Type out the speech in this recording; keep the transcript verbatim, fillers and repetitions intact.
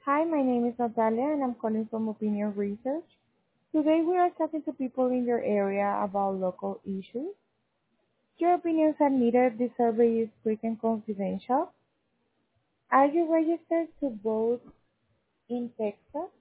Hi, my name is Natalia and I'm calling from Opinion Research. Today we are talking to people in your area about local issues. Your opinions are needed. This survey is quick and confidential. Are you registered to vote in Texas?